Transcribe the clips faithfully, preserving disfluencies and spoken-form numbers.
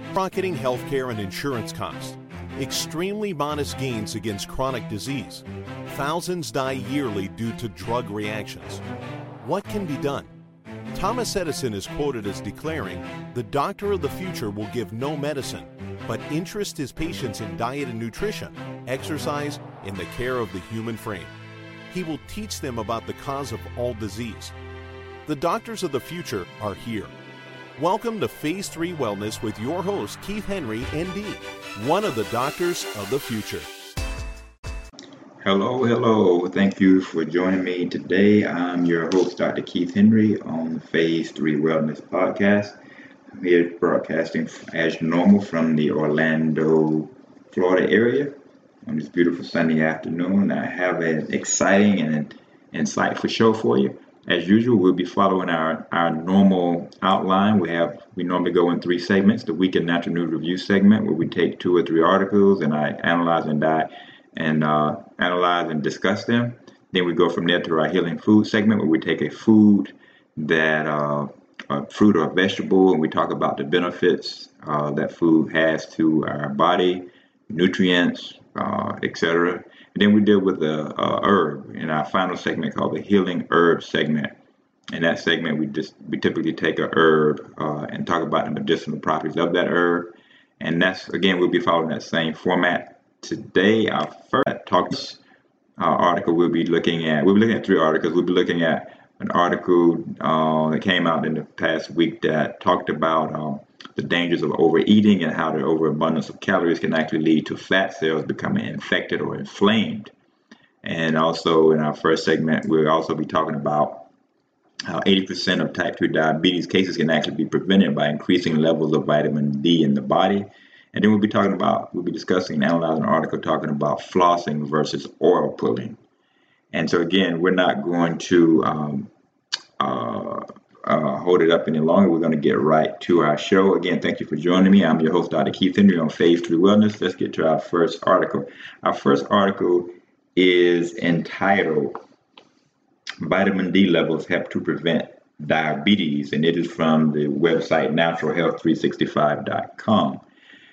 Rocketing healthcare and insurance costs. Extremely modest gains against chronic disease. Thousands die yearly due to drug reactions. What can be done? Thomas Edison is quoted as declaring, "The doctor of the future will give no medicine, but interest his patients in diet and nutrition, exercise, and the care of the human frame. He will teach them about the cause of all disease." The doctors of the future are here. Welcome to Phase three Wellness with your host, Keith Henry, M D, one of the doctors of the future. Hello, hello. Thank you for joining me today. I'm your host, Doctor Keith Henry, on the Phase three Wellness podcast. I'm here broadcasting as normal from the Orlando, Florida area on this beautiful sunny afternoon. I have an exciting and insightful show for you. As usual, we'll be following our, our normal outline. We have we normally go in three segments: the Week in Natural News Review segment, where we take two or three articles and I analyze and die and uh, analyze and discuss them. Then we go from there to our Healing Food segment, where we take a food that uh, a fruit or a vegetable, and we talk about the benefits uh, that food has to our body, nutrients, uh, et cetera. And then we deal with the uh, herb in our final segment called the Healing Herb segment. In that segment, we just we typically take a herb uh, and talk about the medicinal properties of that herb. And that's, again, we'll be following that same format. Today, our first talk uh, article we'll be looking at, we'll be looking at three articles. We'll be looking at an article uh, that came out in the past week that talked about um, the dangers of overeating and how the overabundance of calories can actually lead to fat cells becoming infected or inflamed. And also in our first segment, we'll also be talking about how eighty percent of type two diabetes cases can actually be prevented by increasing levels of vitamin D in the body. And then we'll be talking about, we'll be discussing and analyzing an article talking about flossing versus oil pulling. And so again, we're not going to um, uh, uh, hold it up any longer. We're going to get right to our show. Again, thank you for joining me. I'm your host, Doctor Keith Henry, on Phase three Wellness. Let's get to our first article. Our first article is entitled, "Vitamin D Levels Help to Prevent Diabetes," and it is from the website natural health three sixty-five dot com.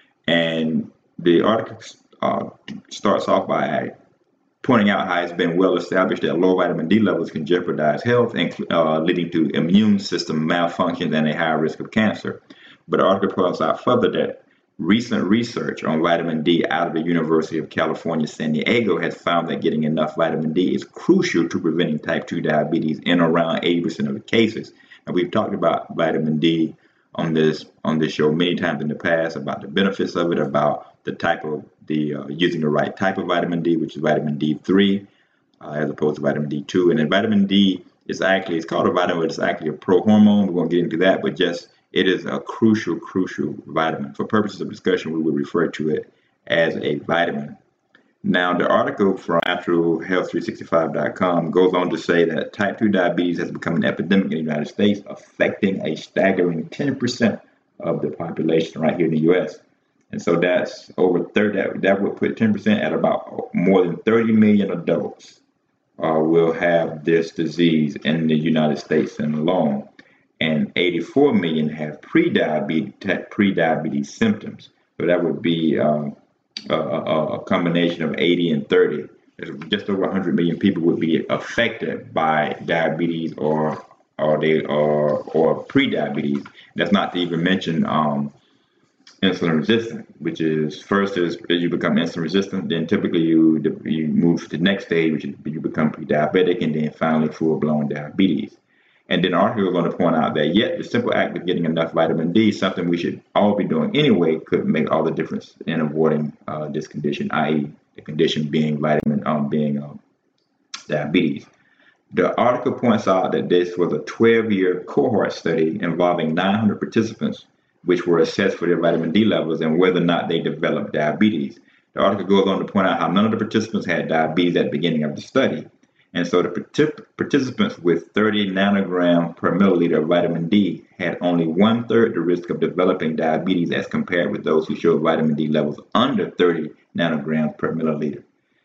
And the article uh, starts off by pointing out how it's been well established that low vitamin D levels can jeopardize health, and uh, leading to immune system malfunctions and a higher risk of cancer. But the article points out further that recent research on vitamin D out of the University of California, San Diego, has found that getting enough vitamin D is crucial to preventing type two diabetes in around eighty percent of the cases. And we've talked about vitamin D on this on this show many times in the past, about the benefits of it, about the type of the uh, using the right type of vitamin D, which is vitamin D three, uh, as opposed to vitamin D two. And then vitamin D is actually, it's called a vitamin, but it's actually a pro-hormone. We won't get into that, but just it is a crucial, crucial vitamin. For purposes of discussion, we would refer to it as a vitamin. Now, the article from natural health three sixty-five dot com goes on to say that type two diabetes has become an epidemic in the United States, affecting a staggering ten percent of the population right here in the U S. And so that's over thirty, that, that would put ten percent at about more than thirty million adults uh, will have this disease in the United States and alone. And eighty-four million have pre-diabetes, pre-diabetes symptoms. So that would be um, a, a, a combination of eighty and thirty. Just over one hundred million people would be affected by diabetes or or they or or pre-diabetes. That's not to even mention um, insulin resistant, which is first is as you become insulin resistant, then typically you you move to the next stage, which is you become pre-diabetic, and then finally full-blown diabetes. And then the article is going to point out that yet the simple act of getting enough vitamin D, something we should all be doing anyway, could make all the difference in avoiding uh, this condition, that is, the condition being vitamin um, being um, diabetes. The article points out that this was a twelve-year cohort study involving nine hundred participants, which were assessed for their vitamin D levels and whether or not they developed diabetes. The article goes on to point out how none of the participants had diabetes at the beginning of the study. And so the partic- participants with thirty nanograms per milliliter of vitamin D had only one-third the risk of developing diabetes as compared with those who showed vitamin D levels under thirty nanograms per milliliter.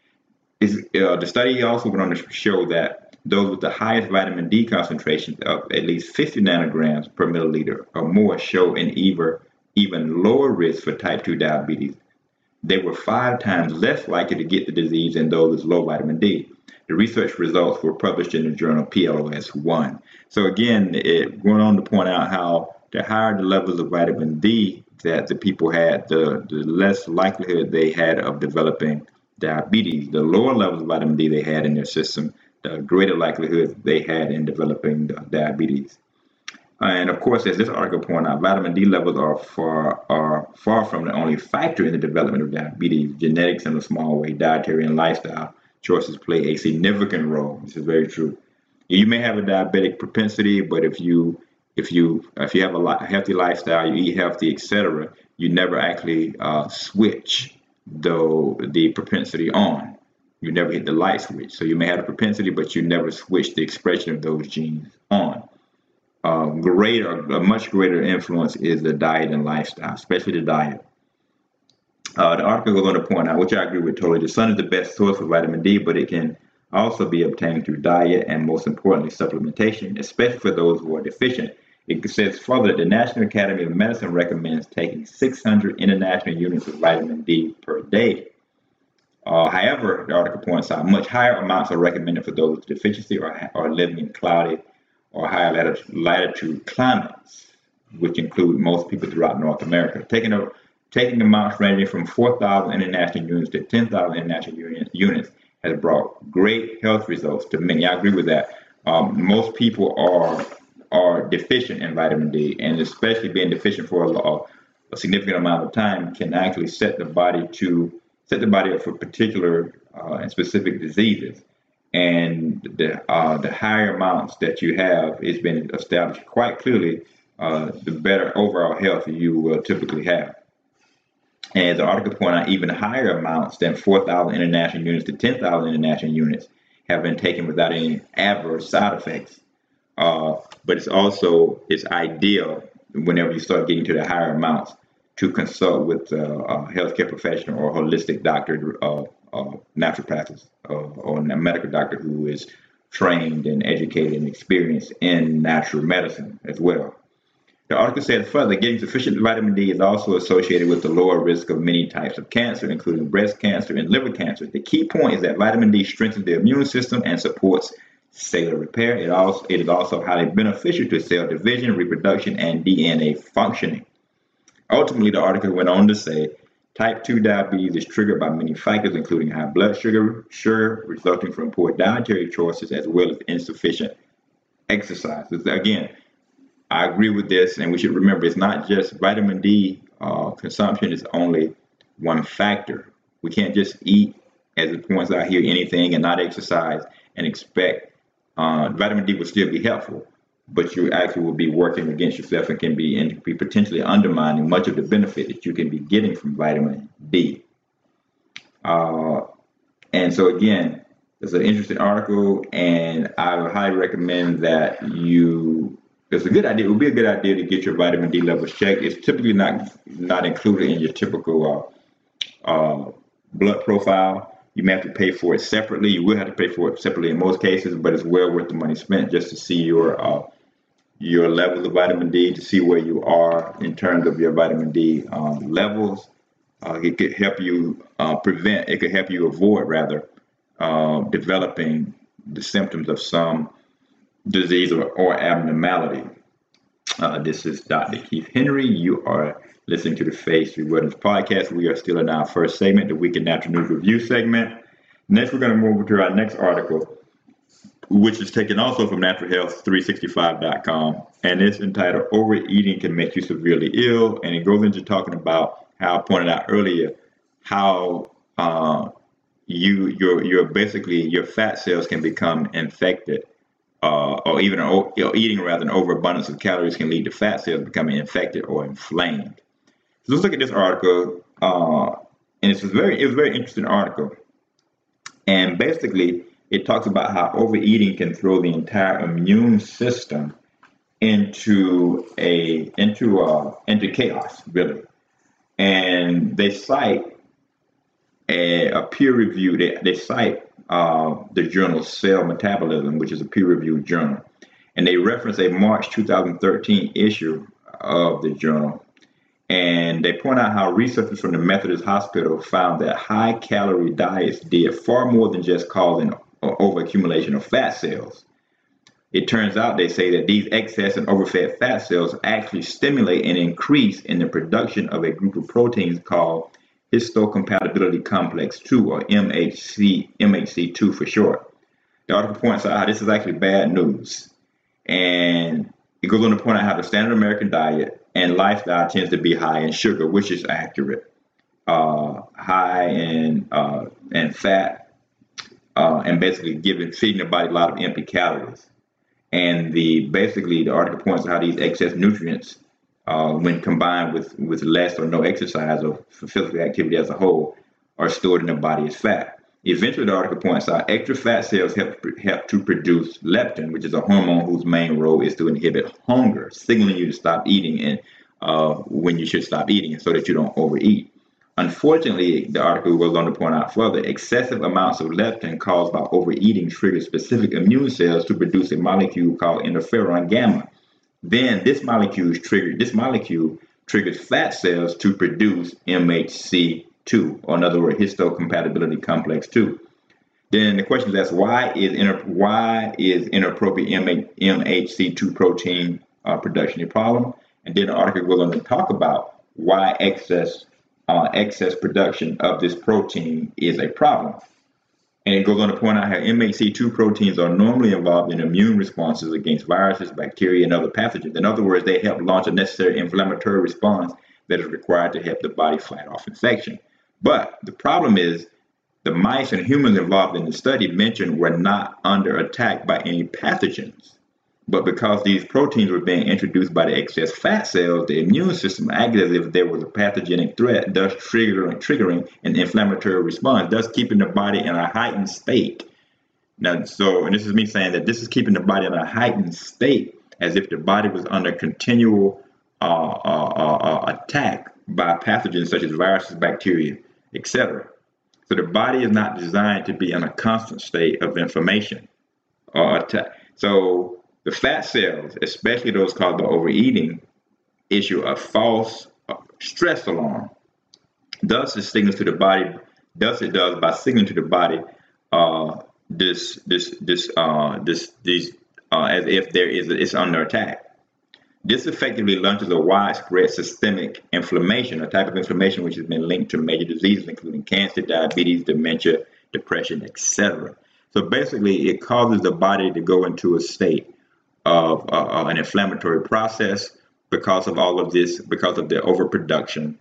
Is, uh, the study also went on to show that those with the highest vitamin D concentration of at least fifty nanograms per milliliter or more show an either even lower risk for type two diabetes. They were five times less likely to get the disease than those with low vitamin D. The research results were published in the journal P L O S one. So again, it went on to point out how the higher the levels of vitamin D that the people had, the, the less likelihood they had of developing diabetes. The lower levels of vitamin D they had in their system, the greater likelihood they had in developing diabetes. And of course, as this article pointed out, vitamin D levels are far, are far from the only factor in the development of diabetes. Genetics in a small way, dietary and lifestyle choices play a significant role. This is very true. You may have a diabetic propensity, but if you if you if you have a healthy lifestyle, you eat healthy, et cetera, you never actually uh, switch the the propensity on. You never hit the light switch. So you may have a propensity, but you never switch the expression of those genes on. Uh, greater, a much greater influence is the diet and lifestyle, especially the diet. Uh, the article goes on to point out, which I agree with totally, the sun is the best source for vitamin D, but it can also be obtained through diet and, most importantly, supplementation, especially for those who are deficient. It says further that the National Academy of Medicine recommends taking six hundred international units of vitamin D per day. Uh, however, the article points out much higher amounts are recommended for those with deficiency or, or living in cloudy or higher latitude, latitude climates, which include most people throughout North America. Taking, a, taking amounts ranging from four thousand international units to ten thousand international unit, units has brought great health results to many. I agree with that. Um, most people are are deficient in vitamin D, and especially being deficient for a, a significant amount of time can actually set the body to set the body up for particular uh, and specific diseases. And the uh, the higher amounts that you have, it's been established quite clearly, uh, the better overall health you will typically have. And the article pointed out even higher amounts than four thousand international units to ten thousand international units have been taken without any adverse side effects. Uh, but it's also, it's ideal whenever you start getting to the higher amounts to consult with uh, a healthcare professional or holistic doctor, uh, uh, naturopathist, uh, or a medical doctor who is trained and educated and experienced in natural medicine as well. The article says further, getting sufficient vitamin D is also associated with the lower risk of many types of cancer, including breast cancer and liver cancer. The key point is that vitamin D strengthens the immune system and supports cellular repair. It also it is also highly beneficial to cell division, reproduction, and D N A functioning. Ultimately, the article went on to say, type two diabetes is triggered by many factors, including high blood sugar, sugar resulting from poor dietary choices, as well as insufficient exercise. Again, I agree with this, and we should remember it's not just vitamin D uh, consumption is only one factor. We can't just eat, as it points out here, anything and not exercise and expect uh, vitamin D will still be helpful, but you actually will be working against yourself and can be, and be potentially undermining much of the benefit that you can be getting from vitamin D. Uh, and so again, it's an interesting article, and I would highly recommend that you, it's a good idea, it would be a good idea to get your vitamin D levels checked. It's typically not, not included in your typical uh, uh, blood profile. You may have to pay for it separately. You will have to pay for it separately in most cases, but it's well worth the money spent just to see your uh, your levels of vitamin D, to see where you are in terms of your vitamin D um, levels. Uh, it could help you uh, prevent, it could help you avoid, rather, uh, developing the symptoms of some disease or, or abnormality. Uh, this is Doctor Keith Henry. You are listening to the Phase three Wellness Podcast. We are still in our first segment, the Week in Natural News Review segment. Next, we're going to move to our next article, which is taken also from natural health three sixty-five dot com, and it's entitled Overeating Can Make You Severely Ill, and it goes into talking about how I pointed out earlier, how uh, you your your basically your fat cells can become infected, uh, or even or, you know, eating rather an overabundance of calories can lead to fat cells becoming infected or inflamed. So let's look at this article, uh, and it's a very it's a very interesting article, and basically it talks about how overeating can throw the entire immune system into a into uh, into chaos, really. And they cite a, a peer review. They, they cite uh, the journal Cell Metabolism, which is a peer-reviewed journal, and they reference a March two thousand thirteen issue of the journal. And they point out how researchers from the Methodist Hospital found that high-calorie diets did far more than just causing overaccumulation of fat cells. It turns out, they say, that these excess and overfed fat cells actually stimulate an increase in the production of a group of proteins called histocompatibility complex two, or M H C, M H C two for short. The article points out how this is actually bad news. And it goes on to point out how the standard American diet and lifestyle tends to be high in sugar, which is accurate, uh, high in uh, in fat, uh, and basically giving feeding the body a lot of empty calories. And the basically the article points out how these excess nutrients, uh, when combined with with less or no exercise or physical activity as a whole, are stored in the body as fat. Eventually, the article points out extra fat cells help, help to produce leptin, which is a hormone whose main role is to inhibit hunger, signaling you to stop eating and uh, when you should stop eating so that you don't overeat. Unfortunately, the article goes on to point out further, excessive amounts of leptin caused by overeating trigger specific immune cells to produce a molecule called interferon gamma. Then this molecule, triggered, this molecule triggers fat cells to produce M H C two, or in other words, histocompatibility complex two. Then the question is asked, why is inter- why is inappropriate M H C two protein uh, production a problem? And then the article goes on to talk about why excess uh, excess production of this protein is a problem. And it goes on to point out how M H C two proteins are normally involved in immune responses against viruses, bacteria, and other pathogens. In other words, they help launch a necessary inflammatory response that is required to help the body fight off infection. But the problem is the mice and humans involved in the study mentioned were not under attack by any pathogens. But because these proteins were being introduced by the excess fat cells, the immune system acted as if there was a pathogenic threat, thus triggering, triggering an inflammatory response, thus keeping the body in a heightened state. Now, so, and this is me saying that this is keeping the body in a heightened state as if the body was under continual uh, uh, uh, attack by pathogens such as viruses, bacteria, et cetera. So the body is not designed to be in a constant state of inflammation or attack. So the fat cells, especially those caused by overeating, issue a false stress alarm. Thus, it signals to the body. Thus, it does by signaling to the body uh, this, this, this, uh, this, these, uh, as if there is, a, it's under attack. This effectively launches a widespread systemic inflammation, a type of inflammation which has been linked to major diseases, including cancer, diabetes, dementia, depression, et cetera. So basically, it causes the body to go into a state of uh, an inflammatory process because of all of this, because of the overproduction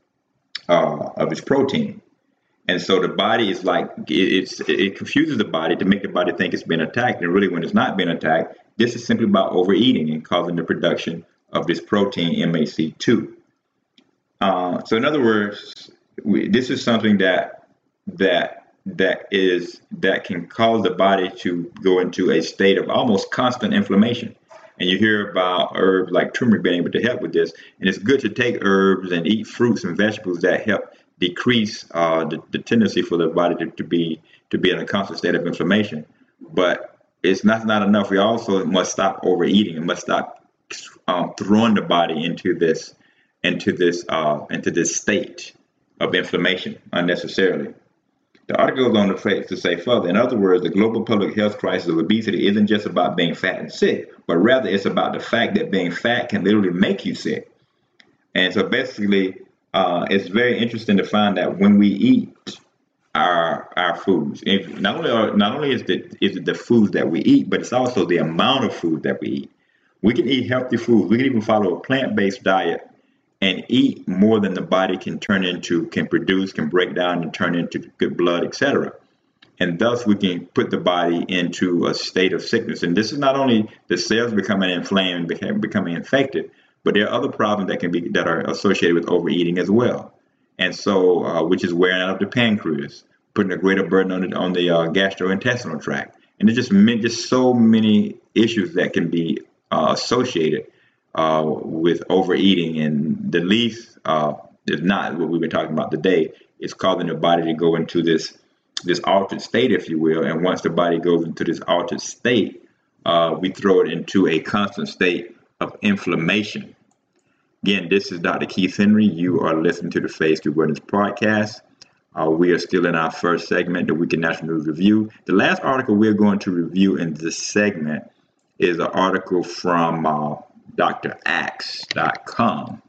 uh, of its protein. And so the body is like, it, it's, it confuses the body to make the body think it's been attacked. And really, when it's not been attacked, this is simply about overeating and causing the production of this protein M H C two. Uh, so in other words, we, this is something that that that is that can cause the body to go into a state of almost constant inflammation. And you hear about herbs like turmeric being able to help with this. And it's good to take herbs and eat fruits and vegetables that help decrease uh, the, the tendency for the body to, to be to be in a constant state of inflammation. But it's not not enough. We also must stop overeating and must stop um, throwing the body into this into this uh, into this state of inflammation unnecessarily. The article goes on to, to say further. In other words, the global public health crisis of obesity isn't just about being fat and sick, but rather it's about the fact that being fat can literally make you sick. And so basically, uh, it's very interesting to find that when we eat our our foods, if not only are, not only is it is it the foods that we eat, but it's also the amount of food that we eat. We can eat healthy foods. We can even follow a plant-based diet and eat more than the body can turn into, can produce, can break down and turn into good blood, et cetera. And thus we can put the body into a state of sickness. And this is not only the cells becoming inflamed, becoming infected, but there are other problems that can be that are associated with overeating as well. And so, uh, which is wearing out of the pancreas, putting a greater burden on the, on the uh, gastrointestinal tract. And there's just, just so many issues that can be uh, associated Uh, with overeating, and the least uh, is not what we've been talking about today. It's causing the body to go into this this altered state, if you will. And once the body goes into this altered state, uh, we throw it into a constant state of inflammation. Again, this is Doctor Keith Henry. You are listening to the Phase three Wellness Podcast. Uh, we are still in our first segment, the Weekend National News Review. The last article we're going to review in this segment is an article from uh, D R Axe dot com.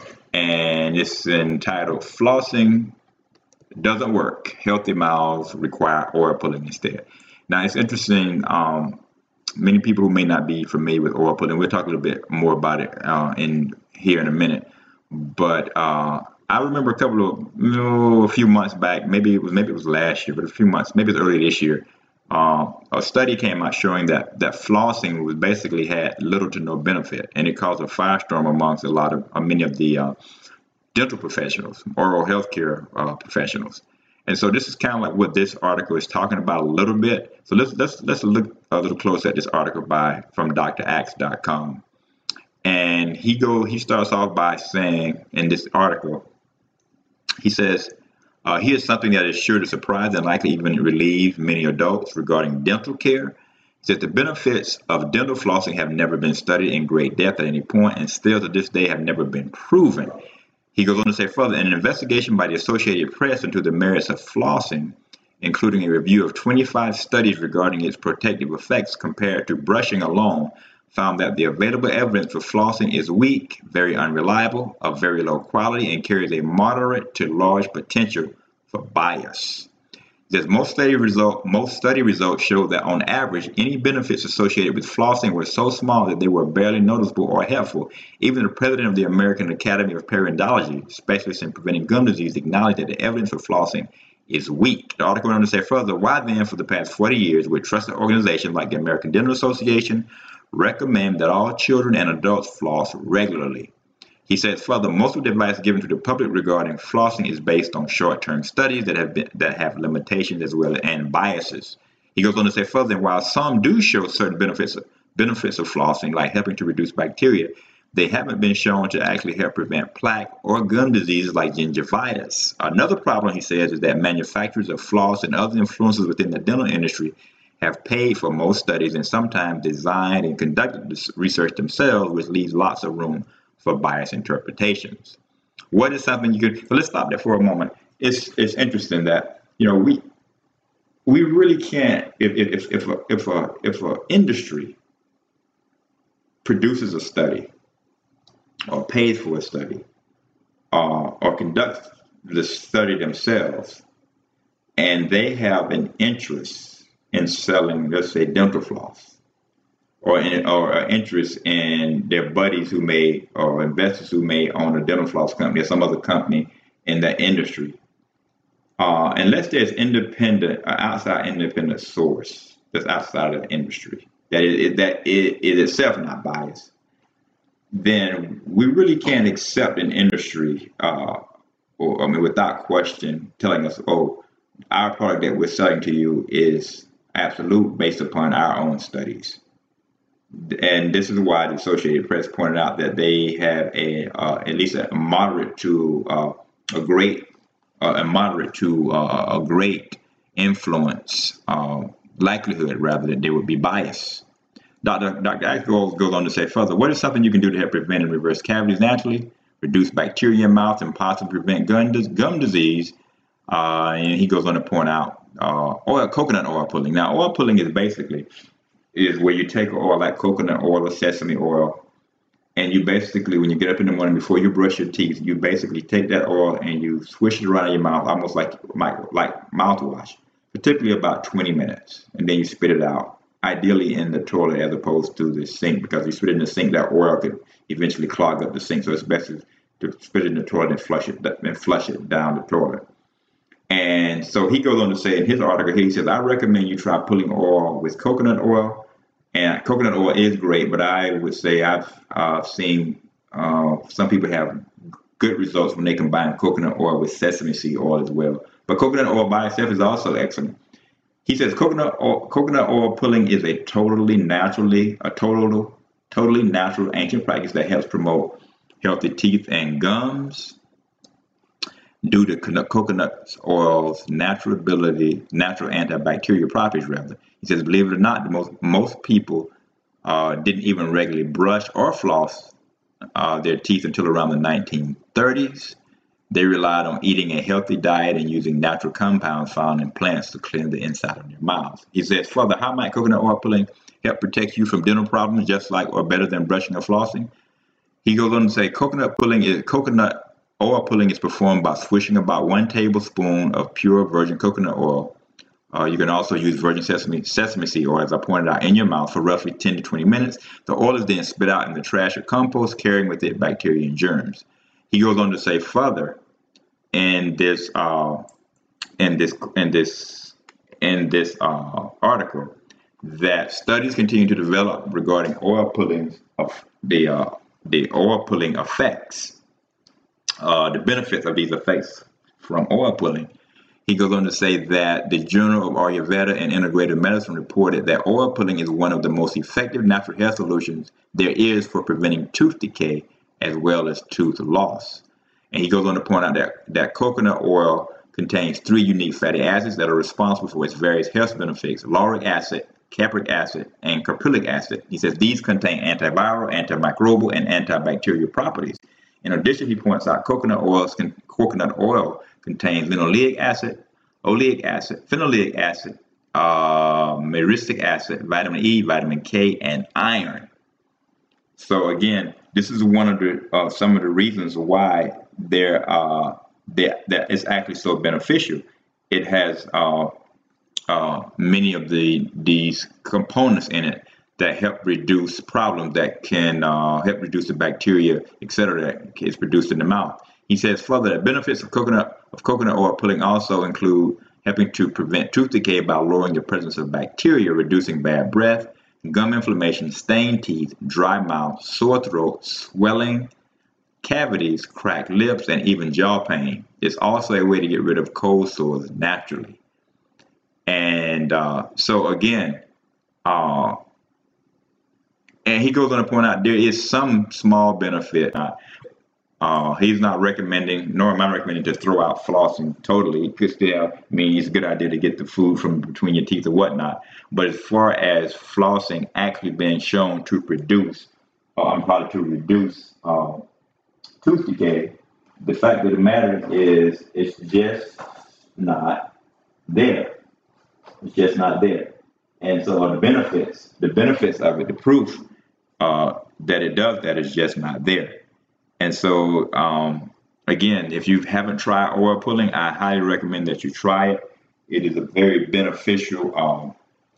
And it's entitled, Flossing Doesn't Work. Healthy Mouths Require Oil Pulling Instead. Now, it's interesting. Um, many people who may not be familiar with oil pulling, we'll talk a little bit more about it uh, in here in a minute. But uh, I remember a couple of, you know, a few months back, maybe it was maybe it was last year, but a few months, maybe it was early this year, uh, a study came out showing that that flossing was basically had little to no benefit, and it caused a firestorm amongst a lot of uh, many of the uh, dental professionals, oral healthcare uh, professionals. And so this is kind of like what this article is talking about a little bit. So let's let's let's look a little closer at this article by from D R Axe dot com. And he go he starts off by saying in this article, he says, uh, here's something that is sure to surprise and likely even relieve many adults regarding dental care. He says the benefits of dental flossing have never been studied in great depth at any point, and still to this day have never been proven. He goes on to say further, an investigation by the Associated Press into the merits of flossing, including a review of twenty-five studies regarding its protective effects compared to brushing alone, found that the available evidence for flossing is weak, very unreliable, of very low quality, and carries a moderate to large potential for bias. There's most study result, most study results show that on average, any benefits associated with flossing were so small that they were barely noticeable or helpful. Even the president of the American Academy of Periodontology, specialist in preventing gum disease, acknowledged that the evidence for flossing is weak. The article went on to say further, why then for the past forty years would trusted organizations like the American Dental Association recommend that all children and adults floss regularly? He says further, most of the advice given to the public regarding flossing is based on short-term studies that have been, that have limitations as well and biases. He goes on to say further, and while some do show certain benefits benefits of flossing, like helping to reduce bacteria, they haven't been shown to actually help prevent plaque or gum diseases like gingivitis. Another problem, he says, is that manufacturers of floss and other influences within the dental industry have paid for most studies and sometimes designed and conducted this research themselves, which leaves lots of room for biased interpretations. What is something you could, well, let's stop there for a moment. It's it's interesting that, you know, we we really can't, if if if a, if a if a industry produces a study or pays for a study uh, or conducts the study themselves, and they have an interest in selling, let's say, dental floss, or in, or an interest in their buddies who may, or investors who may own a dental floss company or some other company in that industry. Uh, unless there's independent, uh, outside independent source that's outside of the industry, that is that it is itself not biased, then we really can't accept an industry, uh, or I mean, without question, telling us, oh, our product that we're selling to you is absolute based upon our own studies. And this is why the Associated Press pointed out that they have a uh, at least a moderate to uh, a great uh, a moderate to uh, a great influence uh, likelihood, rather, that they would be biased. Doctor Doctor Axe goes on to say further, what is something you can do to help prevent and reverse cavities naturally, reduce bacteria in mouth, and possibly prevent gum, gum disease? Uh, and he goes on to point out uh, oil, coconut oil pulling. Now, oil pulling is basically is where you take oil like coconut oil or sesame oil, and you basically, when you get up in the morning before you brush your teeth, you basically take that oil and you swish it around your mouth, almost like like, like mouthwash, for typically about twenty minutes, and then you spit it out, ideally in the toilet as opposed to the sink, because if you spit it in the sink, that oil could eventually clog up the sink. So it's best to spit it in the toilet and flush it and flush it down the toilet. And so he goes on to say in his article, he says, I recommend you try pulling oil with coconut oil. And coconut oil is great, but I would say I've uh, seen uh, some people have good results when they combine coconut oil with sesame seed oil as well. But coconut oil by itself is also excellent. He says coconut oil, coconut oil pulling is a totally naturally, a total, totally natural ancient practice that helps promote healthy teeth and gums due to coconut oil's natural ability, natural antibacterial properties, rather. He says, believe it or not, the most most people uh, didn't even regularly brush or floss uh, their teeth until around the nineteen thirties. They relied on eating a healthy diet and using natural compounds found in plants to cleanse the inside of their mouths. He says, further, how might coconut oil pulling help protect you from dental problems just like or better than brushing or flossing? He goes on to say, coconut pulling is coconut oil pulling is performed by swishing about one tablespoon of pure virgin coconut oil. Uh, you can also use virgin sesame sesame seed oil, as I pointed out, in your mouth for roughly ten to twenty minutes. The oil is then spit out in the trash or compost, carrying with it bacteria and germs. He goes on to say further in this uh, in this in this in this uh, article that studies continue to develop regarding oil pulling of the uh, the oil pulling effects, uh, the benefits of these effects from oil pulling. He goes on to say that the Journal of Ayurveda and Integrative Medicine reported that oil pulling is one of the most effective natural health solutions there is for preventing tooth decay as well as tooth loss. And he goes on to point out that, that coconut oil contains three unique fatty acids that are responsible for its various health benefits: lauric acid, capric acid, and caprylic acid. He says these contain antiviral, antimicrobial, and antibacterial properties. In addition, he points out coconut oils can, coconut oil contains linoleic acid, oleic acid, phenolic acid, uh, myristic acid, vitamin E, vitamin K, and iron. So again, this is one of the uh, some of the reasons why there uh, that that is actually so beneficial. It has uh, uh, many of the these components in it that help reduce problems that can uh, help reduce the bacteria, et cetera, that is produced in the mouth. He says further that benefits of coconut of coconut oil pulling also include helping to prevent tooth decay by lowering the presence of bacteria, reducing bad breath, gum inflammation, stained teeth, dry mouth, sore throat, swelling, cavities, cracked lips, and even jaw pain. It's also a way to get rid of cold sores naturally. And uh, so again, uh, and he goes on to point out there is some small benefit. Uh, uh, he's not recommending, nor am I recommending to throw out flossing totally. It could still, I mean, it's a good idea to get the food from between your teeth or whatnot. But as far as flossing actually being shown to produce, uh, how to reduce uh, tooth decay, the fact of the matter is it's just not there. It's just not there. And so the benefits, the benefits of it, the proof uh, that it does that is just not there. And so, um, again, if you haven't tried oil pulling, I highly recommend that you try it. It is a very beneficial, um,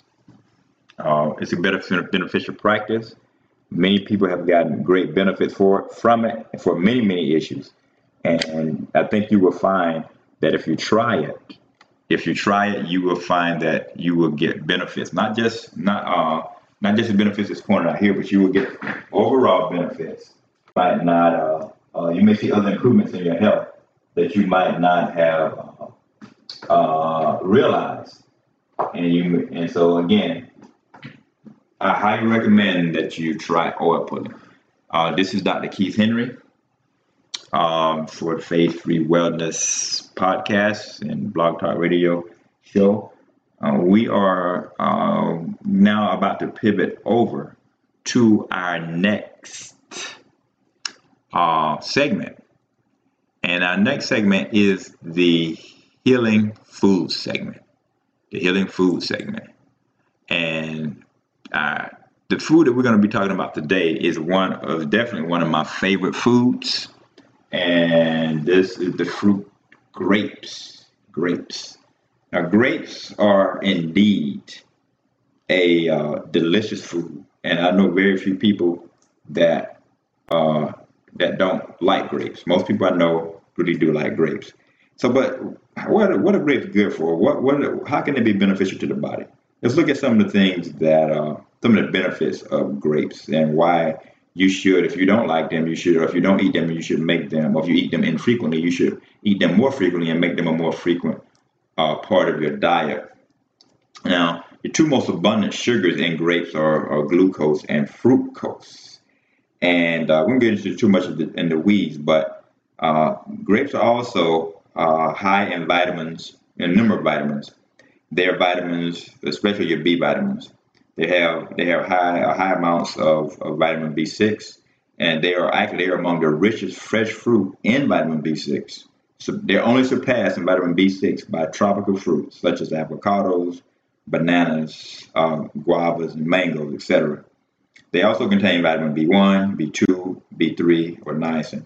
uh, it's a beneficial practice. Many people have gotten great benefits for from it for many, many issues. And I think you will find that if you try it, if you try it, you will find that you will get benefits, not just not uh, not just the benefits that's pointed out here, but you will get overall benefits. Might not uh, uh, you may see other improvements in your health that you might not have uh, uh, realized, and you and so again, I highly recommend that you try oil pulling. Uh, this is Doctor Keith Henry um, for the Phase Three Wellness podcast and Blog Talk Radio show. Uh, we are uh, now about to pivot over to our next uh, segment. And our next segment is the healing food segment. The healing food segment. And uh, the food that we're going to be talking about today is one of definitely one of my favorite foods. And this is the fruit grapes. Grapes. Now, grapes are indeed a uh, delicious food, and I know very few people that uh, that don't like grapes. Most people I know really do like grapes. So, but what are, what are grapes good for? What what are, how can they be beneficial to the body? Let's look at some of the things that uh, some of the benefits of grapes and why you should, if you don't like them, you should, or if you don't eat them, you should make them. Or if you eat them infrequently, you should eat them more frequently and make them a more frequent Uh, part of your diet. Now, the two most abundant sugars in grapes are, are glucose and fructose. And uh, we won't get into too much of the, in the weeds, but uh, grapes are also uh, high in vitamins, in a number of vitamins. Their vitamins, especially your B vitamins, they have they have high uh, high amounts of, of vitamin B six and they are actually they are among the richest fresh fruit in vitamin B six. So they're only surpassed in vitamin B six by tropical fruits such as avocados, bananas, uh, guavas, and mangoes, et cetera. They also contain vitamin B one, B two, B three, or niacin.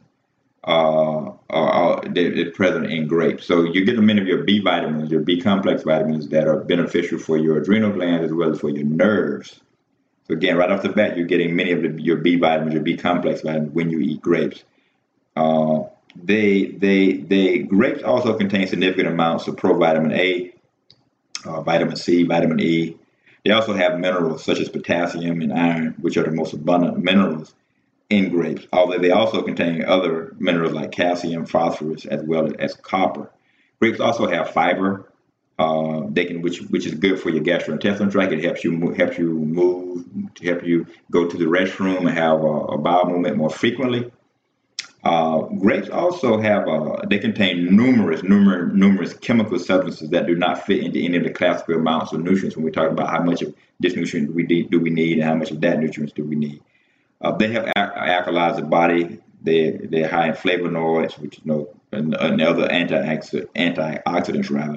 Uh, are, they're, they're present in grapes. So you get many of your B vitamins, your B complex vitamins that are beneficial for your adrenal glands as well as for your nerves. So again, right off the bat, you're getting many of the, your B vitamins, your B complex vitamins when you eat grapes. Uh, they, they, they, grapes also contain significant amounts of provitamin A, uh, vitamin C, vitamin E. They also have minerals such as potassium and iron, which are the most abundant minerals in grapes, although they also contain other minerals like calcium, phosphorus, as well as copper. Grapes also have fiber, uh, they can, which which is good for your gastrointestinal tract. It helps you helps you move, to help you go to the restroom and have a, a bowel movement more frequently. Uh, grapes also have uh, they contain numerous numerous numerous chemical substances that do not fit into any of the classical amounts of nutrients when we talk about how much of this nutrient do we need, do we need and how much of that nutrients do we need. Uh, they have alkalize the body. They they're high in flavonoids, which you know and, and other antioxidants, antioxidants rather.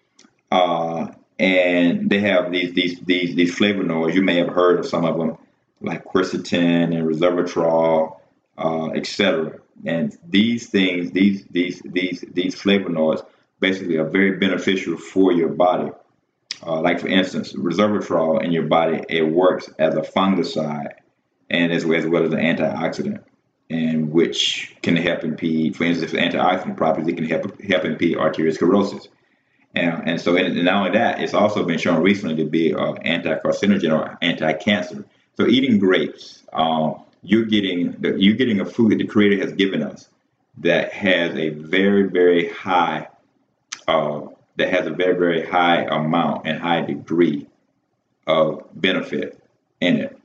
Uh, and they have these these these these flavonoids. You may have heard of some of them, like quercetin and resveratrol, uh, et cetera. And these things, these these these these flavonoids, basically are very beneficial for your body. Uh, like for instance, resveratrol in your body, it works as a fungicide and as well as, well as an antioxidant, and which can help impede, for instance, antioxidant properties, it can help help impede arteriosclerosis. And, and so, and not only that, it's also been shown recently to be uh, anti-carcinogen or anti-cancer. So, eating grapes, um, you're getting the, you're getting a food that the Creator has given us that has a very, very high, uh, that has a very, very high amount and high degree of benefit in it.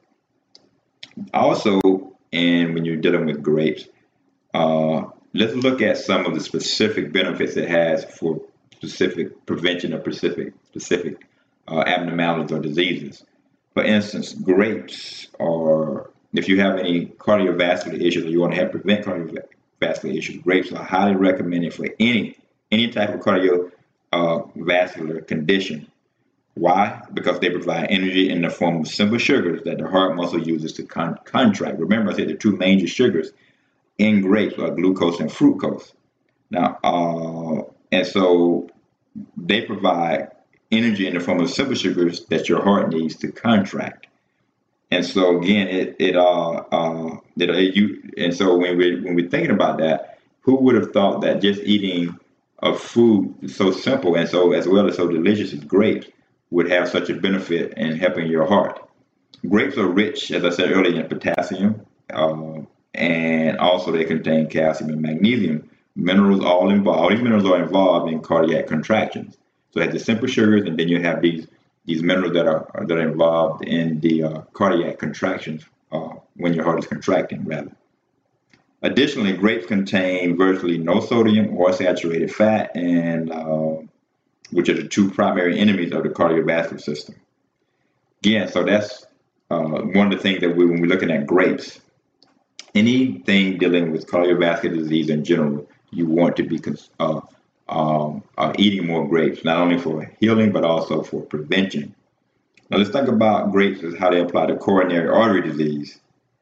Also, and when you're dealing with grapes, uh, let's look at some of the specific benefits it has for specific prevention of specific specific uh, abnormalities or diseases. For instance, grapes, or if you have any cardiovascular issues or you want to help prevent cardiovascular issues, grapes are highly recommended for any any type of cardiovascular uh, condition. Why? Because they provide energy in the form of simple sugars that the heart muscle uses to con- contract. Remember, I said the two major sugars in grapes are glucose and fructose. Now, uh, and so they provide energy in the form of simple sugars that your heart needs to contract. And so again, it it uh uh that it, you and so when we when we're thinking about that, who would have thought that just eating a food so simple and so as well as so delicious as grapes would have such a benefit in helping your heart? Grapes are rich, as I said earlier, in potassium, uh, and also they contain calcium and magnesium. Minerals all involved. All these minerals are involved in cardiac contractions. So it has the simple sugars, and then you have these these minerals that are that are involved in the uh, cardiac contractions uh, when your heart is contracting, rather. Additionally, grapes contain virtually no sodium or saturated fat, and uh, which are the two primary enemies of the cardiovascular system. Again, so that's uh, one of the things that we, when we're looking at grapes, anything dealing with cardiovascular disease in general, you want to be uh, um, uh, eating more grapes, not only for healing, but also for prevention. Now let's think about grapes as how they apply to coronary artery disease.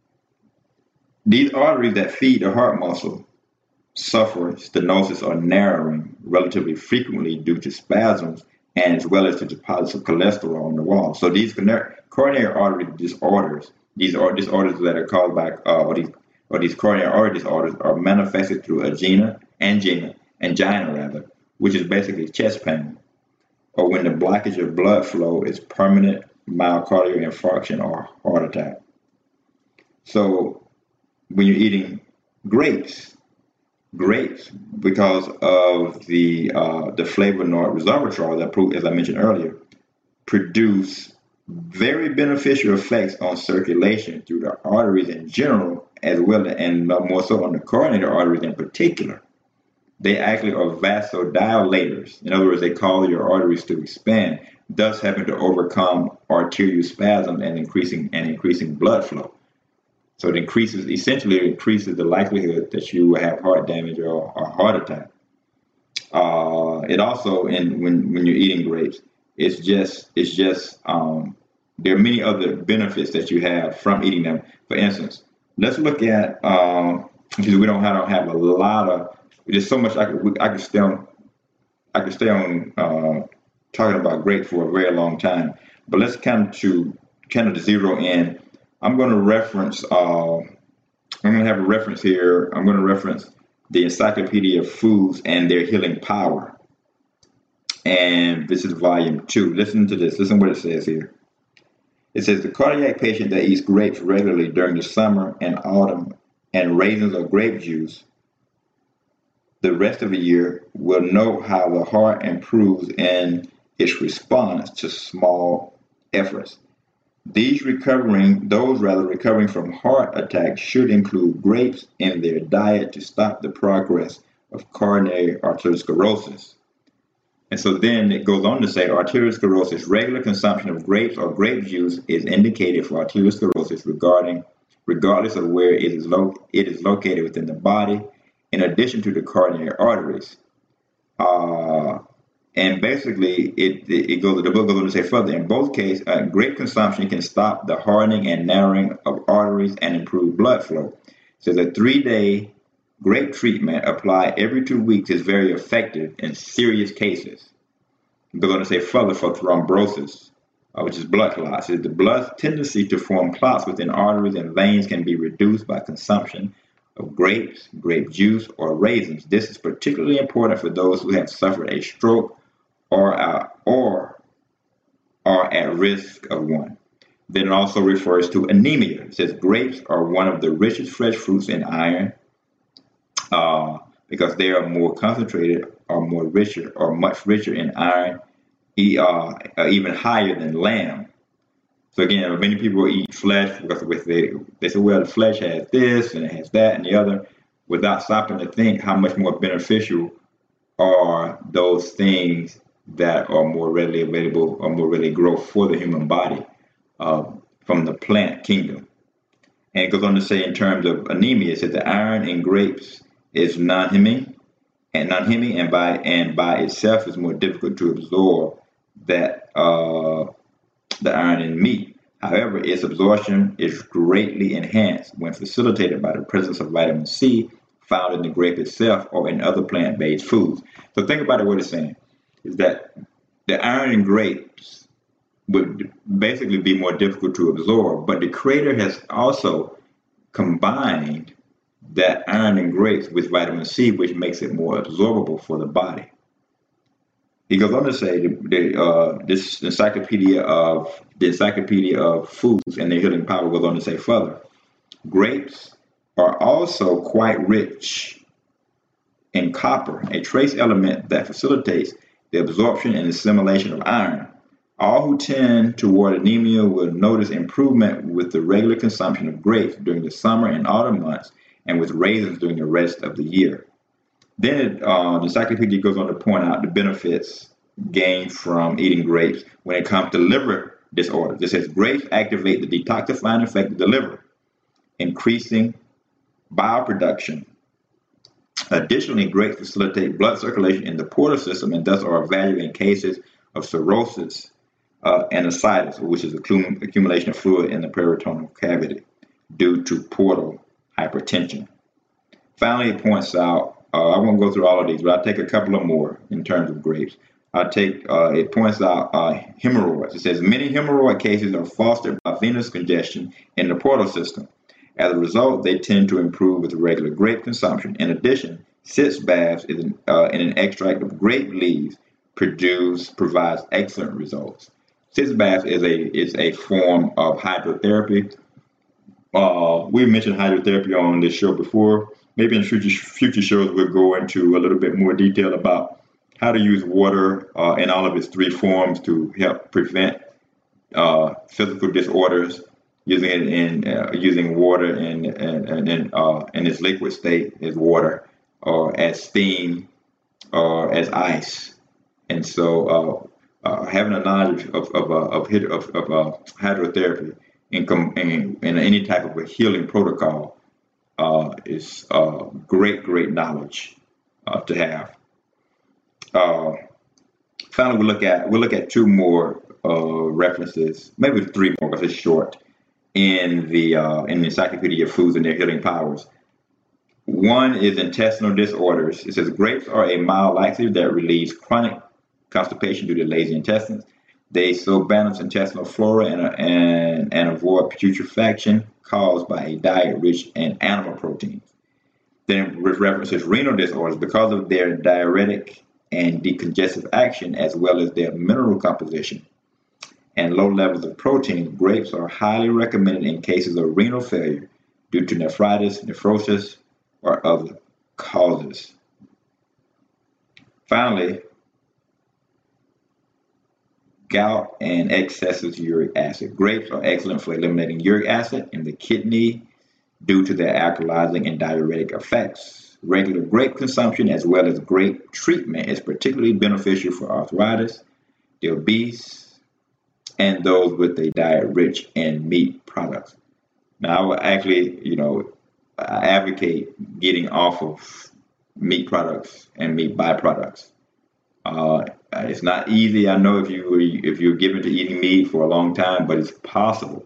These arteries that feed the heart muscle suffer stenosis or narrowing relatively frequently due to spasms and as well as to deposits of cholesterol on the wall. So these coronary artery disorders, these are disorders that are caused by, uh, or, these, or these coronary artery disorders are manifested through angina, angina, angina rather, which is basically chest pain, or when the blockage of blood flow is permanent myocardial infarction or heart attack. So when you're eating grapes, grapes, because of the uh, the flavonoid resveratrol that, as I mentioned earlier, produce very beneficial effects on circulation through the arteries in general, as well as, and more so on the coronary arteries in particular. They actually are vasodilators. In other words, they cause your arteries to expand, thus having to overcome arterial spasm and increasing and increasing blood flow. So it increases, essentially, it increases the likelihood that you will have heart damage or, or heart attack. Uh, it also, in when when you're eating grapes, it's just it's just um, there are many other benefits that you have from eating them. For instance, let's look at um, because we don't have, don't have a lot of. There's so much I could I could stay on I could stay on uh, talking about grapes for a very long time. But let's kind of to kind of zero in. I'm going to reference. Uh, I'm going to have a reference here. I'm going to reference the Encyclopedia of Foods and Their Healing Power. And this is volume two. Listen to this. Listen what it says here. It says the cardiac patient that eats grapes regularly during the summer and autumn and raisins or grape juice the rest of the year will know how the heart improves in its response to small efforts. These recovering, those rather recovering from heart attacks should include grapes in their diet to stop the progress of coronary arteriosclerosis. And so then it goes on to say arteriosclerosis, regular consumption of grapes or grape juice is indicated for arteriosclerosis regarding, regardless of where it is, lo- it is located within the body, in addition to the coronary arteries. Uh, And basically, it, it goes. The book goes on to say further. In both cases, uh, grape consumption can stop the hardening and narrowing of arteries and improve blood flow. So the three-day grape treatment applied every two weeks is very effective in serious cases. It goes on to say further for thrombosis, uh, which is blood clots. The blood's tendency to form clots within arteries and veins can be reduced by consumption of grapes, grape juice, or raisins. This is particularly important for those who have suffered a stroke or uh, or are at risk of one. Then it also refers to anemia. It says grapes are one of the richest fresh fruits in iron uh, because they are more concentrated or more richer or much richer in iron, e, uh, uh, even higher than lamb. So again, many people eat flesh because with they, they say, well, the flesh has this and it has that and the other, without stopping to think how much more beneficial are those things that are more readily available or more readily grow for the human body uh, from the plant kingdom. And it goes on to say in terms of anemia, it says the iron in grapes is non-heming and non-heming and by and by itself is more difficult to absorb that uh, the iron in meat. However, its absorption is greatly enhanced when facilitated by the presence of vitamin C found in the grape itself or in other plant-based foods. So think about it, what it's saying is that the iron in grapes would basically be more difficult to absorb, but the Creator has also combined that iron in grapes with vitamin C, which makes it more absorbable for the body. He goes on to say the, the, uh, this encyclopedia of the encyclopedia of foods and their healing power goes on to say further. Grapes are also quite rich in copper, a trace element that facilitates the absorption and assimilation of iron. All who tend toward anemia will notice improvement with the regular consumption of grapes during the summer and autumn months and with raisins during the rest of the year. Then it, uh, the encyclopedia goes on to point out the benefits gained from eating grapes when it comes to liver disorders. It says grapes activate the detoxifying effect of the liver, increasing bile production. Additionally, grapes facilitate blood circulation in the portal system and thus are valuable in cases of cirrhosis uh, and ascites, which is accum- accumulation of fluid in the peritoneal cavity due to portal hypertension. Finally, it points out, uh, I won't go through all of these, but I'll take a couple of more in terms of grapes. I'll take, uh, it points out uh, hemorrhoids. It says many hemorrhoid cases are fostered by venous congestion in the portal system. As a result, they tend to improve with regular grape consumption. In addition, sitz baths in, uh, in an extract of grape leaves produce provides excellent results. Sitz baths is a is a form of hydrotherapy. Uh, we mentioned hydrotherapy on this show before. Maybe in future future shows we'll go into a little bit more detail about how to use water uh, in all of its three forms to help prevent uh, physical disorders. Using it in uh, using water in in in, uh, in its liquid state as water, or as steam, or as ice, and so uh, uh, having a knowledge of of of, of, of, of uh, hydrotherapy in, com- in, in any type of a healing protocol uh, is uh, great, great knowledge uh, to have. Uh, finally, we'll look at we'll look at two more uh, references, maybe three more because it's short, in the uh, in the Encyclopedia of Foods and Their Healing Powers. One is intestinal disorders. It says grapes are a mild laxative that relieves chronic constipation due to lazy intestines. They so balance intestinal flora and, and, and avoid putrefaction caused by a diet rich in animal proteins. Then it references renal disorders because of their diuretic and decongestive action, as well as their mineral composition and low levels of protein. Grapes are highly recommended in cases of renal failure due to nephritis, nephrosis, or other causes. Finally, gout and excessive uric acid. Grapes are excellent for eliminating uric acid in the kidney due to their alkalizing and diuretic effects. Regular grape consumption as well as grape treatment is particularly beneficial for arthritis, the obese, and those with a diet rich in meat products. Now, I would actually, you know, I advocate getting off of meat products and meat byproducts. Uh, it's not easy. I know if you if you're given to eating meat for a long time, but it's possible.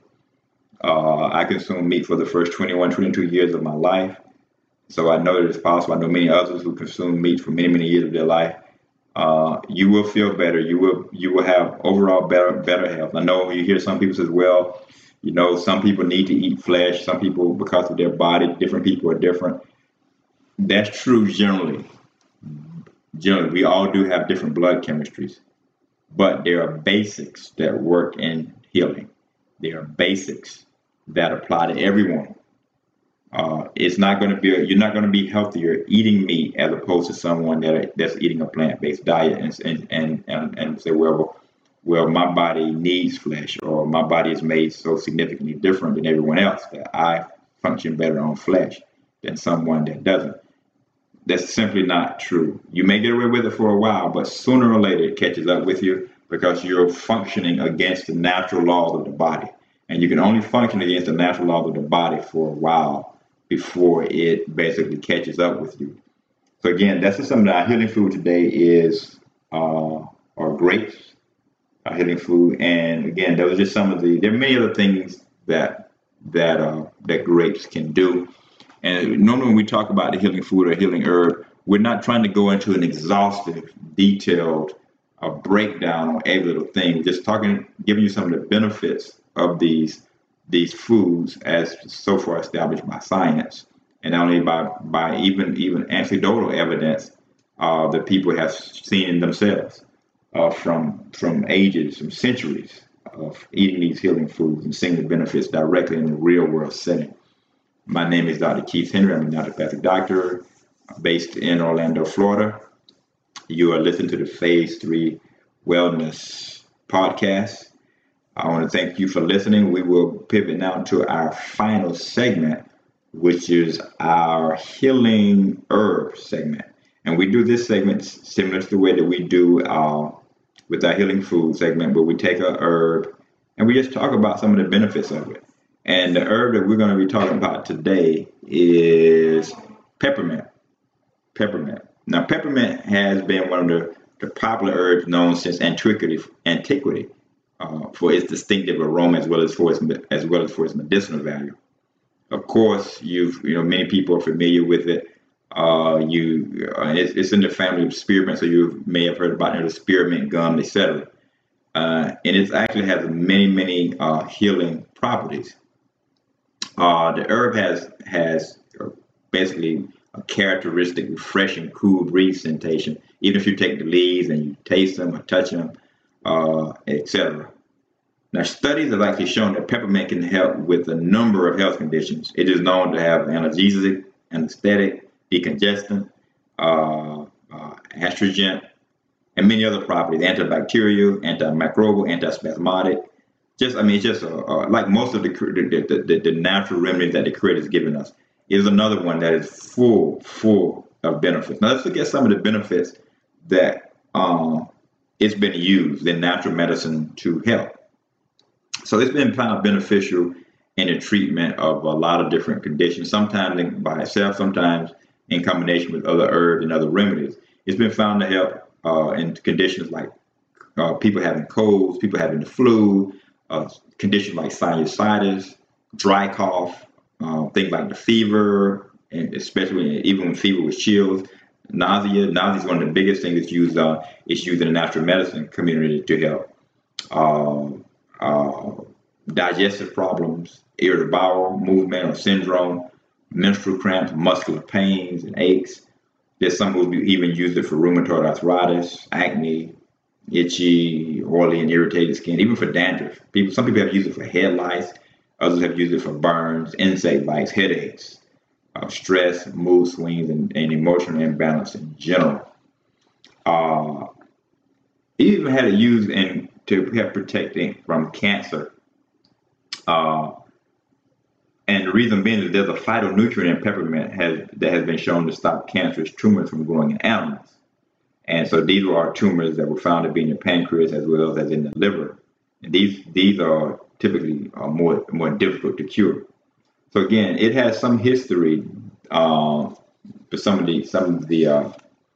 Uh, I consumed meat for the first twenty-one, twenty-two years of my life, so I know that it's possible. I know many others who consume meat for many, many years of their life. Uh, you will feel better. You will you will have overall better better health. I know you hear some people say, well, you know, some people need to eat flesh. Some people, because of their body, different people are different. That's true generally. Generally, we all do have different blood chemistries, but there are basics that work in healing. There are basics that apply to everyone. Uh, it's not going to be, you're not going to be healthier eating meat as opposed to someone that that's eating a plant-based diet and and and and, and say, well, well, my body needs flesh, or my body is made so significantly different than everyone else that I function better on flesh than someone that doesn't. That's simply not true. You may get away with it for a while, but sooner or later it catches up with you because you're functioning against the natural laws of the body. And you can only function against the natural laws of the body for a while before it basically catches up with you. So again, that's just something that our healing food today is, uh, are grapes, our healing food. And again, those are just some of the, there are many other things that, that, uh, that grapes can do. And normally when we talk about the healing food or healing herb, we're not trying to go into an exhaustive, detailed uh, breakdown on every little thing. We're just talking, giving you some of the benefits of these these foods as so far established by science, and not only by by even even anecdotal evidence uh, that people have seen in themselves uh, from from ages, from centuries of eating these healing foods and seeing the benefits directly in the real world setting. My name is Doctor Keith Henry. I'm a naturopathic doctor based in Orlando, Florida. You are listening to the Phase three Wellness Podcast. I want to thank you for listening. We will pivot now to our final segment, which is our healing herb segment. And we do this segment similar to the way that we do uh, with our healing food segment, where we take a herb and we just talk about some of the benefits of it. And the herb that we're going to be talking about today is peppermint. Peppermint. Now, peppermint has been one of the, the popular herbs known since antiquity, antiquity uh, for its distinctive aroma as well as for its as well as for its medicinal value. Of course, you've you know many people are familiar with it. Uh, you uh, it's, it's in the family of spearmint, so you may have heard about it, the spearmint gum, et cetera. Uh, and it actually has many many uh, healing properties. Uh, the herb has has basically a characteristic, refreshing, cool breeze sensation. Even if you take the leaves and you taste them or touch them, uh, et cetera. Now, studies have actually shown that peppermint can help with a number of health conditions. It is known to have analgesic, anesthetic, decongestant, uh, uh, astringent, and many other properties: antibacterial, antimicrobial, antispasmodic. Just, I mean, it's just uh, uh, like most of the the, the the natural remedies that the Creator has given us. Is another one that is full, full of benefits. Now, let's look at some of the benefits that um, it's been used in natural medicine to help. So it's been found beneficial in the treatment of a lot of different conditions, sometimes by itself, sometimes in combination with other herbs and other remedies. It's been found to help uh, in conditions like uh, people having colds, people having the flu, uh, conditions like sinusitis, dry cough, uh, things like the fever, and especially even when fever with chills, nausea. Nausea is one of the biggest things that's used. Uh, it's used in the natural medicine community to help uh, uh, digestive problems, irritable bowel movement or syndrome, menstrual cramps, muscular pains and aches. There's some who even use it for rheumatoid arthritis, acne, itchy, oily, and irritated skin, even for dandruff. People, some people have used it for head lice. Others have used it for burns, insect bites, headaches, uh, stress, mood swings, and, and emotional imbalance in general. Uh, he even had it used in to help protecting from cancer. Uh, and the reason being is there's a phytonutrient in peppermint has, that has been shown to stop cancerous tumors from growing in animals. And so these are tumors that were found to be in the pancreas as well as in the liver. And these these are typically uh, more more difficult to cure. So again, it has some history. Uh, for some of the some of the uh,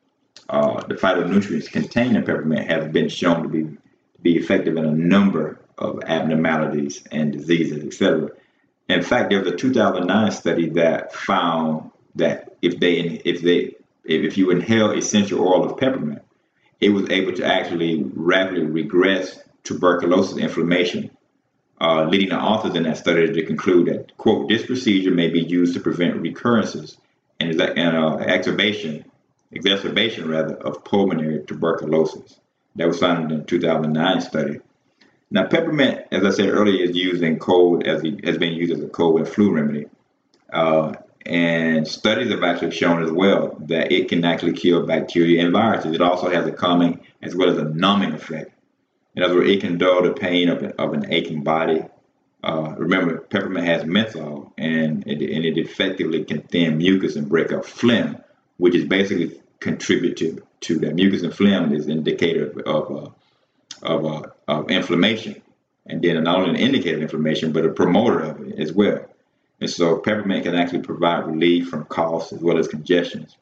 uh, the phytonutrients contained in peppermint have been shown to be be effective in a number of abnormalities and diseases, et cetera. In fact, there was a two thousand nine study that found that if they if they if you inhale essential oil of peppermint, it was able to actually rapidly regress tuberculosis inflammation, uh, leading the authors in that study to conclude that, quote, this procedure may be used to prevent recurrences and, and uh, exacerbation, exacerbation rather, of pulmonary tuberculosis. That was found in the two thousand nine study. Now, peppermint, as I said earlier, is used in cold, as it has been used as a cold and flu remedy. Uh, and studies have actually shown as well that it can actually kill bacteria and viruses. It also has a calming as well as a numbing effect. In other words, it can dull the pain of, of an aching body. Uh, remember, peppermint has menthol, and it, and it effectively can thin mucus and break up phlegm, which is basically contribute to, to that mucus and phlegm is an indicator of, of uh, Of, uh, of inflammation, and then not only an indicator of inflammation, but a promoter of it as well. And so peppermint can actually provide relief from coughs as well as congestions.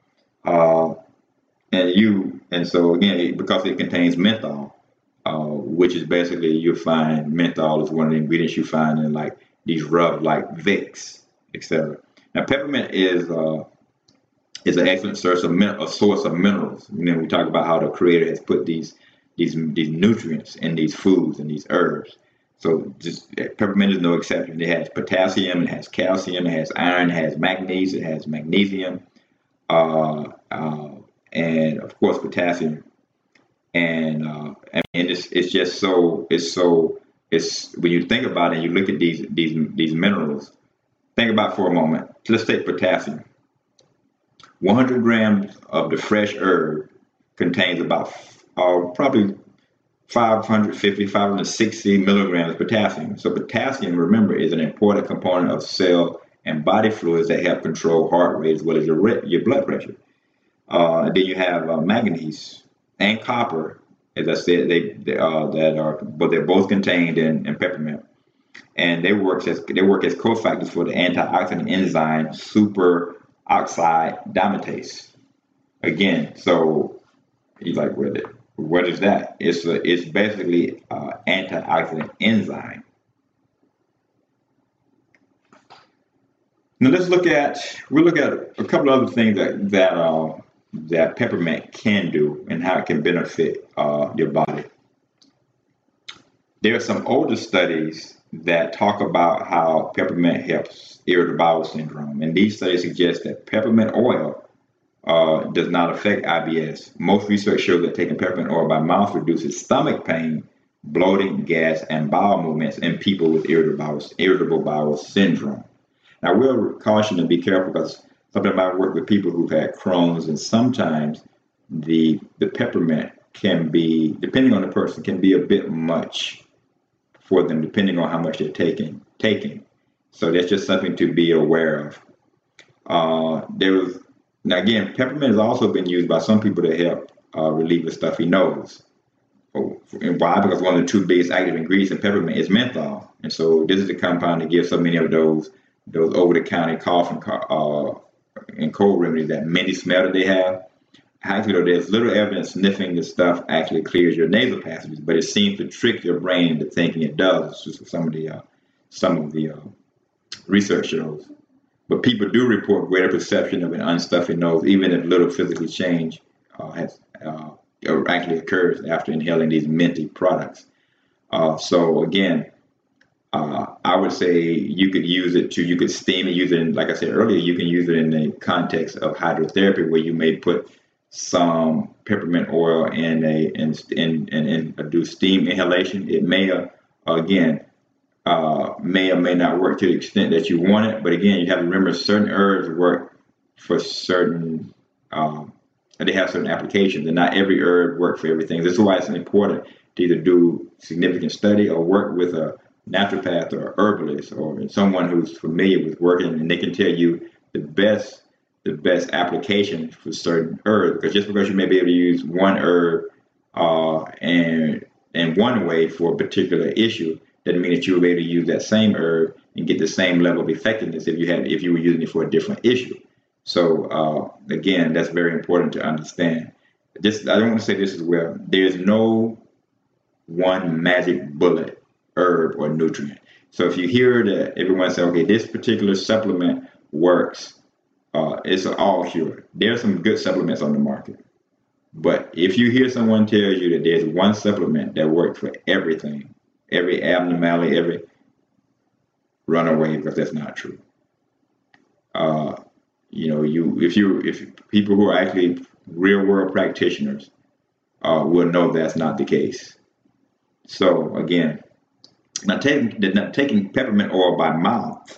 Uh, and you, and so again, because it contains menthol, uh, which is basically you'll find menthol is one of the ingredients you find in like these rub like Vicks, et cetera. Now peppermint is uh, is an excellent source of min- a source of minerals. You know, we talk about how the Creator has put these these these nutrients in these foods and these herbs. So just peppermint is no exception. It has potassium, it has calcium, it has iron, it has manganese, it has magnesium, uh, uh, and of course potassium. And uh, and it's it's just so it's so it's when you think about it, and you look at these these these minerals. Think about it for a moment. Let's take potassium. one hundred grams of the fresh herb contains about uh, probably five hundred fifty, five hundred sixty milligrams of potassium. So potassium, remember, is an important component of cell and body fluids that help control heart rate as well as your your blood pressure. Uh, then you have uh, manganese and copper, as I said, they, they uh, that are, but they're both contained in, in peppermint, and they work as they work as cofactors for the antioxidant enzyme superoxide dismutase. Again, so he's like, what, what is that? It's a, it's basically an antioxidant enzyme. Now let's look at we'll look at a couple of other things that that uh, that peppermint can do and how it can benefit uh, your body. There are some older studies that talk about how peppermint helps irritable bowel syndrome, and these studies suggest that peppermint oil uh, does not affect I B S. Most research shows that taking peppermint oil by mouth reduces stomach pain, bloating, gas, and bowel movements in people with irritable bowel, irritable bowel syndrome. Now, we'll caution and be careful because sometimes I work with people who've had Crohn's, and sometimes the the peppermint can be, depending on the person, can be a bit much for them, depending on how much they're taking. taking. So that's just something to be aware of. Uh, there was, now again, peppermint has also been used by some people to help uh, relieve a stuffy nose. And why? Because one of the two biggest active ingredients in peppermint is menthol, and so this is the compound that gives so many of those those over-the-counter cough and, uh, and cold remedies that minty smell that they have. Actually, though, there's little evidence sniffing this stuff actually clears your nasal passages, but it seems to trick your brain into thinking it does. It's just some of the uh, some of the uh, research shows. But people do report greater perception of an unstuffy nose, even if little physical change uh, has uh, actually occurs after inhaling these minty products. Uh, so again, uh, I would say you could use it to, you could steam it, use it in, like I said earlier, you can use it in the context of hydrotherapy where you may put some peppermint oil in a, in, in, in, in do steam inhalation. It may, uh, again, uh, may or may not work to the extent that you want it. But again, you have to remember certain herbs work for certain, um, they have certain applications, and not every herb works for everything. This is why it's important to either do significant study or work with a naturopath or herbalist or someone who's familiar with working, and they can tell you the best the best application for certain herbs. Because just because you may be able to use one herb uh, and and one way for a particular issue doesn't mean that you will be able to use that same herb and get the same level of effectiveness if you had if you were using it for a different issue. So uh, again, that's very important to understand. This I don't want to say this as well. There's no one magic bullet herb or nutrient. So if you hear that everyone say, okay, this particular supplement works, uh, it's an all cure. There's some good supplements on the market. But if you hear someone tell you that there's one supplement that works for everything, every abnormality, every run away, because that's not true. Uh, you know, you if you if people who are actually real world practitioners uh, will know that's not the case. So again, now taking now taking peppermint oil by mouth,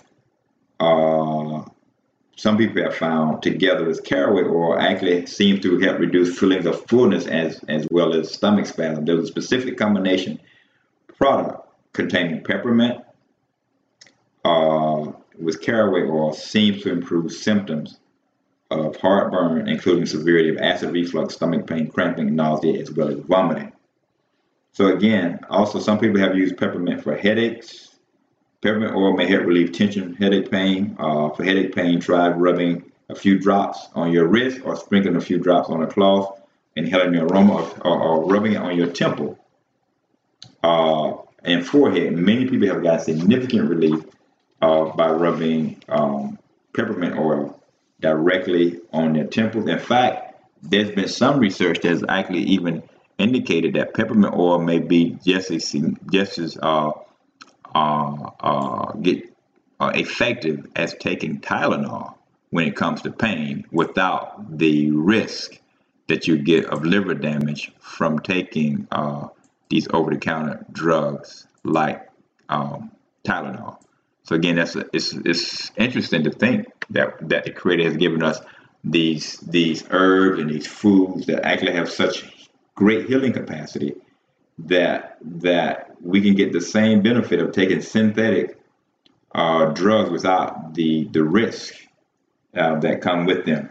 uh, some people have found together with caraway oil actually seems to help reduce feelings of fullness as as well as stomach spasm. There's a specific combination product containing peppermint uh, with caraway oil seems to improve symptoms of heartburn, including severity of acid reflux, stomach pain, cramping, nausea, as well as vomiting. So again, also some people have used peppermint for headaches. Peppermint oil may help relieve tension, headache pain. Uh, for headache pain, try rubbing a few drops on your wrist or sprinkling a few drops on a cloth, inhaling the aroma, or, or, or rubbing it on your temple uh, and forehead. Many people have got significant relief uh, by rubbing um, peppermint oil directly on their temples. In fact, there's been some research that has actually even indicated that peppermint oil may be just as just as uh, uh, uh, get uh, effective as taking Tylenol when it comes to pain, without the risk that you get of liver damage from taking uh, these over-the-counter drugs like um, Tylenol. So again, that's a, it's it's interesting to think that that the Creator has given us these these herbs and these foods that actually have such great healing capacity that that we can get the same benefit of taking synthetic uh, drugs without the the risk uh, that come with them.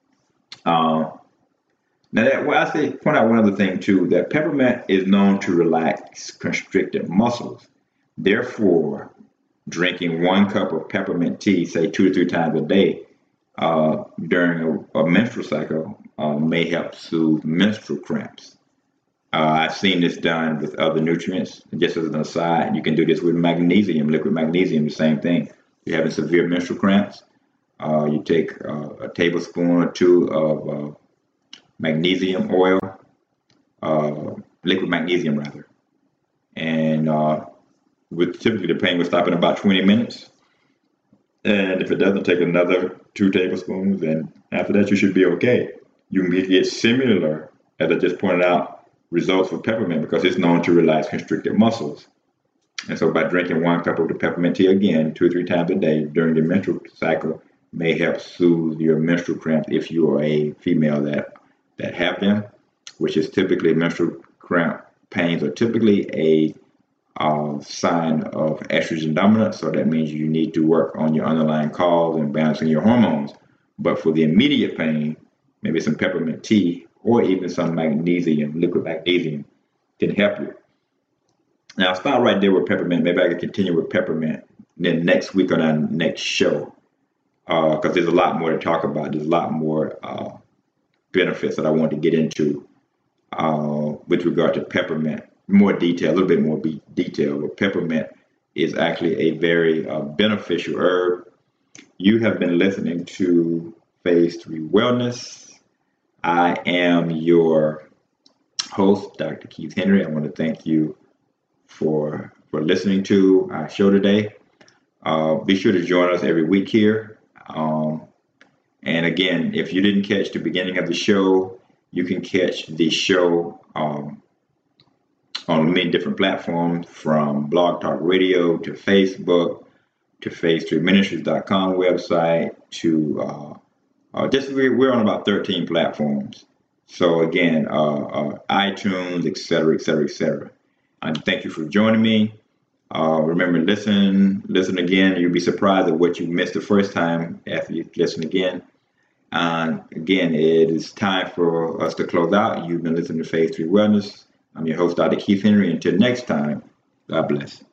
Uh, now, that, well, I say point out one other thing too, that peppermint is known to relax constricted muscles. Therefore, drinking one cup of peppermint tea, say two to three times a day uh, during a, a menstrual cycle, uh, may help soothe menstrual cramps. Uh, I've seen this done with other nutrients. Just as an aside, you can do this with magnesium, liquid magnesium, the same thing. You're having severe menstrual cramps, uh, you take uh, a tablespoon or two of uh, magnesium oil, uh, liquid magnesium rather, and uh, with typically the pain will stop in about twenty minutes. And if it doesn't, take another two tablespoons, and after that you should be okay. You can get similar, as I just pointed out, results for peppermint because it's known to relax constricted muscles. And so by drinking one cup of the peppermint tea again, two or three times a day during the menstrual cycle may help soothe your menstrual cramps if you are a female that, that have them, which is typically menstrual cramp pains are typically a uh, sign of estrogen dominance. So that means you need to work on your underlying cause and balancing your hormones. But for the immediate pain, maybe some peppermint tea or even some magnesium, liquid magnesium, can help you. Now, I'll start right there with peppermint. Maybe I can continue with peppermint. Then next week on our next show, because uh, there's a lot more to talk about. There's a lot more uh, benefits that I want to get into uh, with regard to peppermint. More detail, a little bit more be- detail. But peppermint is actually a very uh, beneficial herb. You have been listening to Phase three Wellness. I am your host, Doctor Keith Henry. I want to thank you for for listening to our show today. Uh, be sure to join us every week here. Um, and again, if you didn't catch the beginning of the show, you can catch the show um, on many different platforms, from Blog Talk Radio to Facebook to phase three ministries dot com website to uh, uh, just we're, we're on about thirteen platforms. So again, uh, uh, iTunes, et cetera, et cetera, et cetera. And thank you for joining me. Uh, remember, listen, listen again. You'll be surprised at what you missed the first time after you listen again. And again, it is time for us to close out. You've been listening to Phase three Wellness. I'm your host, Doctor Keith Henry. Until next time, God bless.